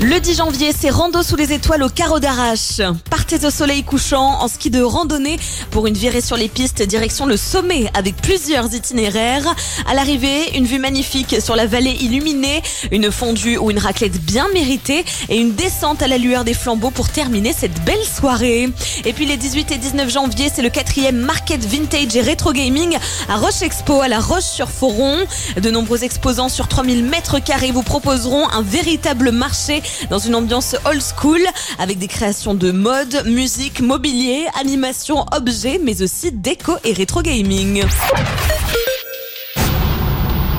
Le 10 janvier, c'est rando sous les étoiles au Carreau d'Arrache. Partez au soleil couchant en ski de randonnée pour une virée sur les pistes direction le sommet avec plusieurs itinéraires. À l'arrivée, une vue magnifique sur la vallée illuminée, une fondue ou une raclette bien méritée et une descente à la lueur des flambeaux pour terminer cette belle soirée. Et puis les 18 et 19 janvier, c'est le 4e Market Vintage et Retro Gaming à Roche Expo à La Roche-sur-Foron. De nombreux exposants sur 3000 mètres carrés vous proposeront un véritable marché dans une ambiance old school avec des créations de mode, musique, mobilier, animation, objets, mais aussi déco et rétro gaming.